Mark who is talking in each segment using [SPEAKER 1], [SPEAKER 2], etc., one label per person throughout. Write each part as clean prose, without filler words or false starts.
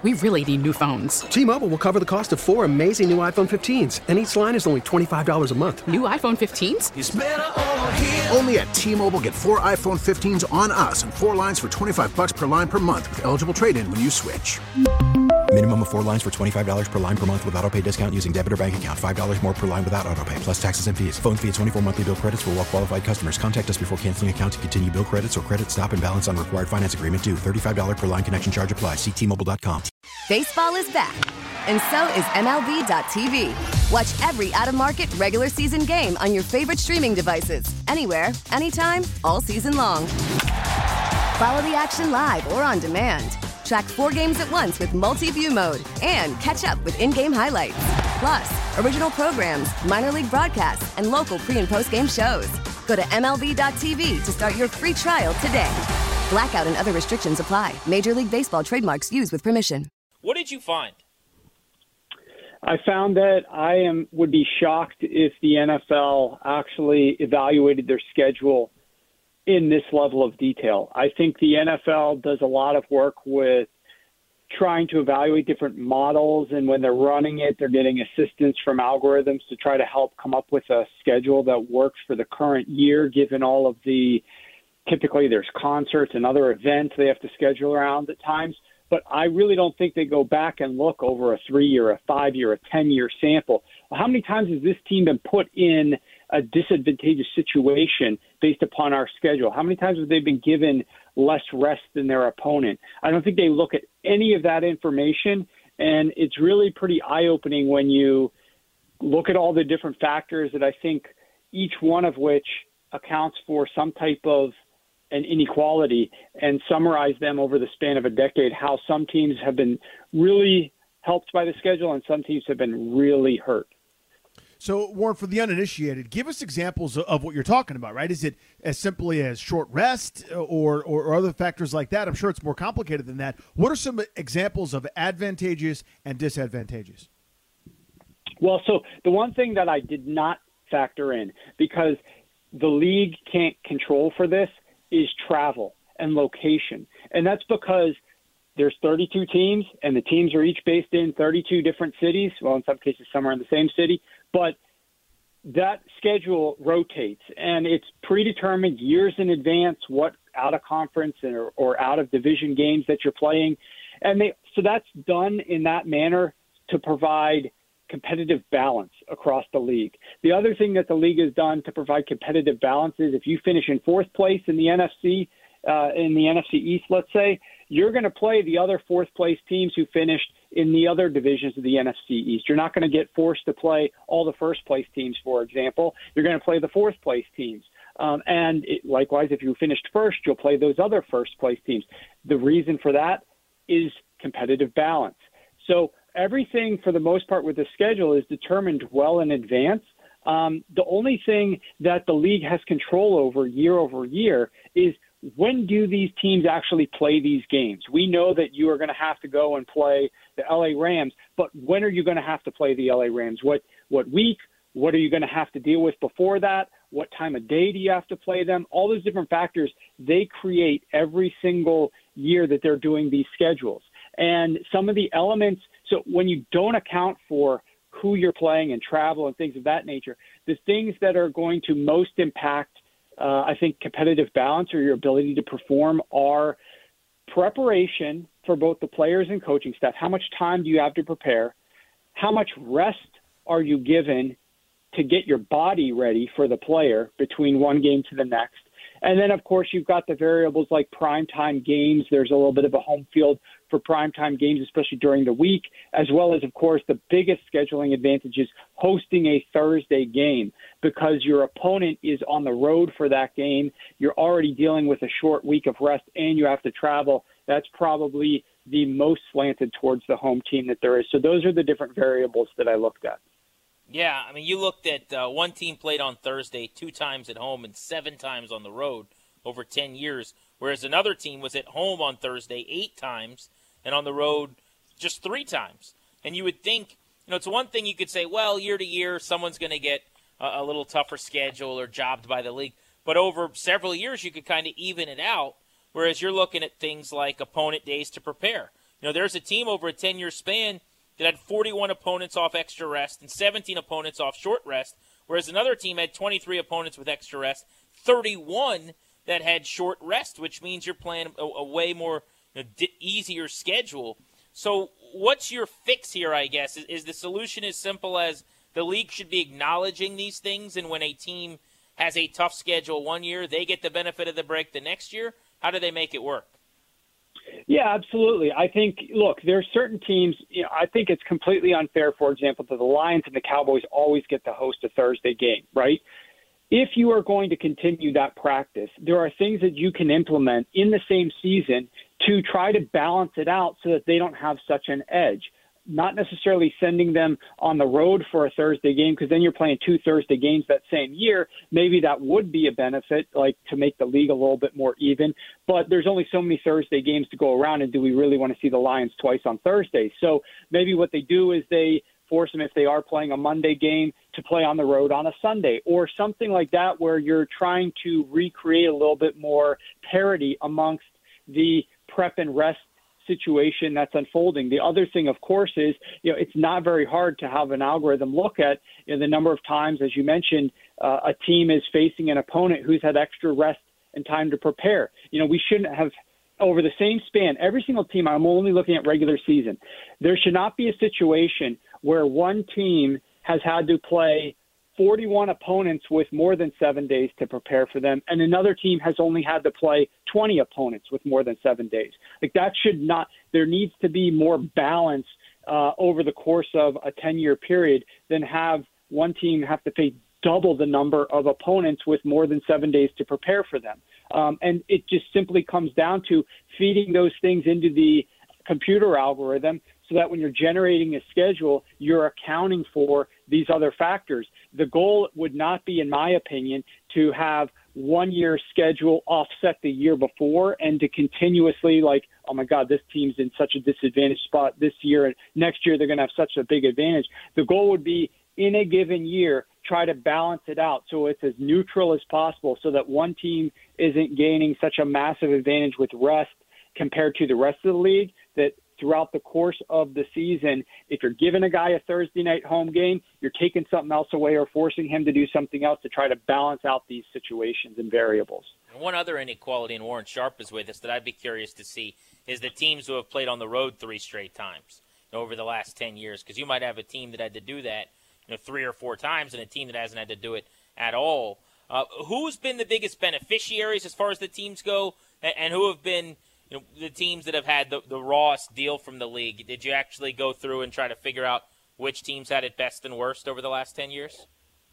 [SPEAKER 1] We really need new phones.
[SPEAKER 2] T-Mobile will cover the cost of 4 amazing new iPhone 15s, and each line is only $25 a month.
[SPEAKER 1] New iPhone 15s?
[SPEAKER 3] It's better over here.
[SPEAKER 4] Only at T-Mobile, get 4 iPhone 15s on us and 4 lines for $25 per line per month with eligible trade-in when you switch.
[SPEAKER 5] Minimum of 4 lines for $25 per line per month with autopay discount using debit or bank account. $5 more per line without autopay, plus taxes and fees. Phone fee at 24 monthly bill credits for well-qualified customers. Contact us before canceling account to continue bill credits or credit stop and balance on required finance agreement due. $35 per line connection charge applies. See T-Mobile.com.
[SPEAKER 6] Baseball is back, and so is MLB.tv. Watch every out-of-market regular season game on your favorite streaming devices. Anywhere, anytime, all season long. Follow the action live or on demand. Track 4 games at once with multi-view mode and catch up with in-game highlights. Plus, original programs, minor league broadcasts, and local pre- and post-game shows. Go to MLB.tv to start your free trial today. Blackout and other restrictions apply. Major League Baseball trademarks used with permission.
[SPEAKER 7] What did you find?
[SPEAKER 8] I found that I would be shocked if the NFL actually evaluated their schedule in this level of detail. I think the NFL does a lot of work with trying to evaluate different models, and when they're running it, they're getting assistance from algorithms to try to help come up with a schedule that works for the current year, given all of the typically there's concerts and other events they have to schedule around at times. But I really don't think they go back and look over a 3-year, a 5-year, a 10-year sample. Well, how many times has this team been put in a disadvantageous situation based upon our schedule? How many times have they been given less rest than their opponent? I don't think they look at any of that information, and it's really pretty eye-opening when you look at all the different factors that I think each one of which accounts for some type of an inequality, and summarize them over the span of a decade, how some teams have been really helped by the schedule and some teams have been really hurt.
[SPEAKER 9] So, Warren, for the uninitiated, give us examples of what you're talking about, right? Is it as simply as short rest or other factors like that? I'm sure it's more complicated than that. What are some examples of advantageous and disadvantageous?
[SPEAKER 8] Well, so the one thing that I did not factor in, because the league can't control for this, is travel and location. And that's because there's 32 teams, and the teams are each based in 32 different cities. Well, in some cases, some are in the same city. But that schedule rotates, and it's predetermined years in advance what out-of-conference or out-of-division games that you're playing. And so that's done in that manner to provide competitive balance across the league. The other thing that the league has done to provide competitive balance is if you finish in 4th place in the NFC East, let's say, you're going to play the other 4th place teams who finished in the other divisions of the NFC East. You're not going to get forced to play all the 1st place teams, for example. You're going to play the 4th place teams. Likewise, if you finished first, you'll play those other 1st place teams. The reason for that is competitive balance. So everything, for the most part, with the schedule is determined well in advance. The only thing that the league has control over year is when do these teams actually play these games? We know that you are going to have to go and play the LA Rams, but when are you going to have to play the LA Rams? What week? What are you going to have to deal with before that? What time of day do you have to play them? All those different factors, they create every single year that they're doing these schedules. And some of the elements, so when you don't account for who you're playing and travel and things of that nature, the things that are going to most impact, I think, competitive balance or your ability to perform are preparation for both the players and coaching staff. How much time do you have to prepare? How much rest are you given to get your body ready for the player between one game to the next? And then, of course, you've got the variables like primetime games. There's a little bit of a home field for primetime games, especially during the week, as well as, of course, the biggest scheduling advantage is hosting a Thursday game because your opponent is on the road for that game. You're already dealing with a short week of rest, and you have to travel. That's probably the most slanted towards the home team that there is. So those are the different variables that I looked at.
[SPEAKER 7] Yeah, I mean, you looked at one team played on Thursday 2 times at home and 7 times on the road over 10 years, whereas another team was at home on Thursday 8 times and on the road just 3 times. And you would think, it's one thing you could say, well, year to year, someone's going to get a little tougher schedule or jobbed by the league. But over several years, you could kind of even it out, whereas you're looking at things like opponent days to prepare. there's a team over a 10-year span that had 41 opponents off extra rest and 17 opponents off short rest, whereas another team had 23 opponents with extra rest, 31 that had short rest, which means you're playing a way more easier schedule. So what's your fix here, I guess? Is the solution as simple as the league should be acknowledging these things, and when a team has a tough schedule one year, they get the benefit of the break the next year? How do they make it work?
[SPEAKER 8] Yeah, absolutely. I think, look, there are certain teams, I think it's completely unfair, for example, that the Lions and the Cowboys always get to host a Thursday game, right? If you are going to continue that practice, there are things that you can implement in the same season to try to balance it out so that they don't have such an edge. Not necessarily sending them on the road for a Thursday game, because then you're playing 2 Thursday games that same year. Maybe that would be a benefit, like to make the league a little bit more even. But there's only so many Thursday games to go around, and do we really want to see the Lions twice on Thursday? So maybe what they do is they force them, if they are playing a Monday game, to play on the road on a Sunday or something like that, where you're trying to recreate a little bit more parity amongst the prep and rest situation that's unfolding. The other thing, of course, is it's not very hard to have an algorithm look at the number of times, as you mentioned, a team is facing an opponent who's had extra rest and time to prepare. We shouldn't have, over the same span, every single team, I'm only looking at regular season, there should not be a situation where one team has had to play 41 opponents with more than 7 days to prepare for them, and another team has only had to play 20 opponents with more than 7 days. Like, that should not – there needs to be more balance over the course of a 10-year period than have one team have to pay double the number of opponents with more than 7 days to prepare for them. And it just simply comes down to feeding those things into the computer algorithm so that when you're generating a schedule, you're accounting for these other factors. The goal would not be, in my opinion, to have 1 year schedule offset the year before and to continuously like, oh my God, this team's in such a disadvantaged spot this year and next year they're going to have such a big advantage. The goal would be in a given year, try to balance it out so it's as neutral as possible so that one team isn't gaining such a massive advantage with rest compared to the rest of the league, that throughout the course of the season, if you're giving a guy a Thursday night home game, you're taking something else away or forcing him to do something else to try to balance out these situations and variables.
[SPEAKER 7] And one other inequality, and Warren Sharp is with us, that I'd be curious to see is the teams who have played on the road 3 straight times over the last 10 years, because you might have a team that had to do that 3 or 4 times and a team that hasn't had to do it at all. Who's been the biggest beneficiaries as far as the teams go, and who have been the teams that have had the rawest deal from the league? Did you actually go through and try to figure out which teams had it best and worst over the last 10 years?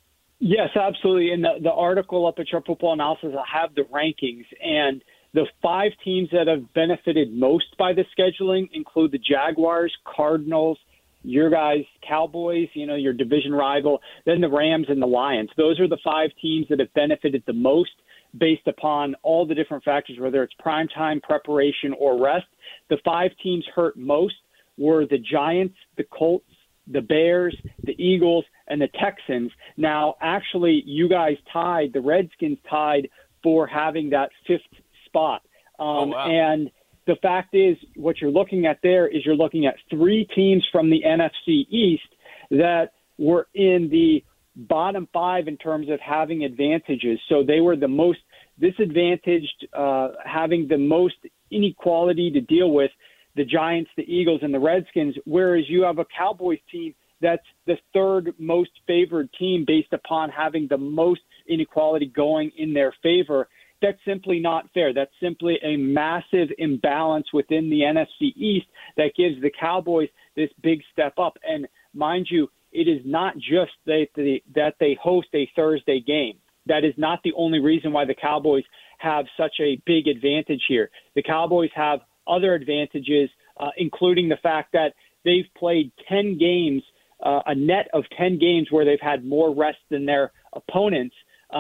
[SPEAKER 8] Yes, absolutely. In the article up at Sharp Football Analysis, I have the rankings, and the 5 teams that have benefited most by the scheduling include the Jaguars, Cardinals, your guys, Cowboys, your division rival, then the Rams and the Lions. Those are the 5 teams that have benefited the most based upon all the different factors, whether it's primetime, preparation, or rest. The 5 teams hurt most were the Giants, the Colts, the Bears, the Eagles, and the Texans. Now, actually, you guys tied, the Redskins tied for having that 5th spot.
[SPEAKER 7] Wow.
[SPEAKER 8] And the fact is, what you're looking at there is you're looking at 3 teams from the NFC East that were in the bottom 5 in terms of having advantages. So they were the most disadvantaged, having the most inequality to deal with, the Giants, the Eagles, and the Redskins, whereas you have a Cowboys team that's the 3rd most favored team based upon having the most inequality going in their favor. That's simply not fair. That's simply a massive imbalance within the NFC East that gives the Cowboys this big step up. And mind you, it is not just that they host a Thursday game. That is not the only reason why the Cowboys have such a big advantage here. The Cowboys have other advantages, including the fact that they've played 10 games, a net of 10 games where they've had more rest than their opponents.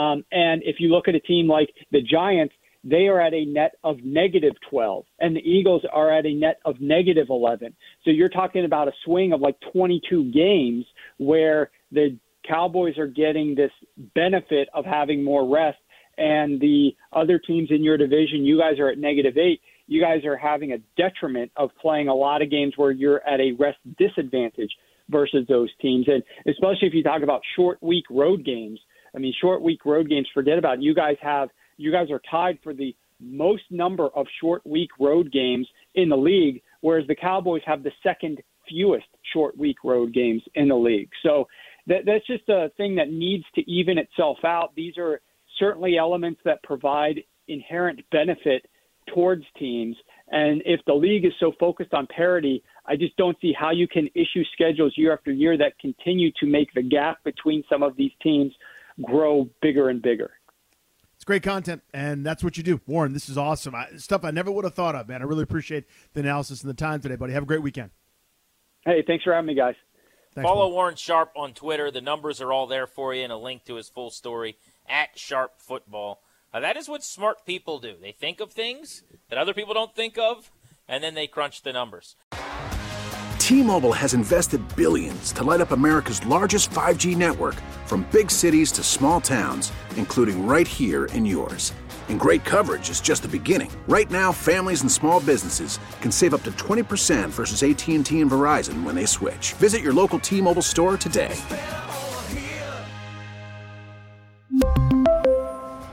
[SPEAKER 8] And if you look at a team like the Giants, they are at a net of -12, and the Eagles are at a net of -11. So you're talking about a swing of like 22 games where the Cowboys are getting this benefit of having more rest, and the other teams in your division, you guys are at -8. you guys are having a detriment of playing a lot of games where you're at a rest disadvantage versus those teams. And especially if you talk about short week road games. I mean, short week road games, forget about it. You guys are tied for the most number of short week road games in the league, whereas the Cowboys have the second fewest short week road games in the league. So that's just a thing that needs to even itself out. These are certainly elements that provide inherent benefit towards teams. And if the league is so focused on parity, I just don't see how you can issue schedules year after year that continue to make the gap between some of these teams grow bigger and bigger.
[SPEAKER 9] It's great content, and that's what you do. Warren, this is awesome. Stuff I never would have thought of, man. I really appreciate the analysis and the time today, buddy. Have a great weekend.
[SPEAKER 8] Hey, thanks for having me, guys.
[SPEAKER 9] Thanks,
[SPEAKER 7] Follow Warren Sharp on Twitter. The numbers are all there for you and a link to his full story at Sharp Football. That is what smart people do. They think of things that other people don't think of, and then they crunch the numbers.
[SPEAKER 4] T-Mobile has invested billions to light up America's largest 5G network, from big cities to small towns, including right here in yours. And great coverage is just the beginning. Right now, families and small businesses can save up to 20% versus AT&T and Verizon when they switch. Visit your local T-Mobile store today.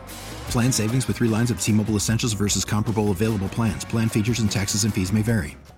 [SPEAKER 5] Plan savings with 3 lines of T-Mobile Essentials versus comparable available plans. Plan features and taxes and fees may vary.